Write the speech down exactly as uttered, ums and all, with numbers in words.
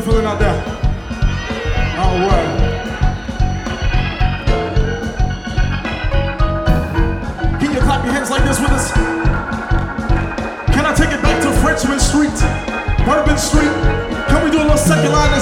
feeling out there? All right. Can you clap your hands like this with us? Can I take it back to Frenchman Street, Bourbon Street? Can we do a little second line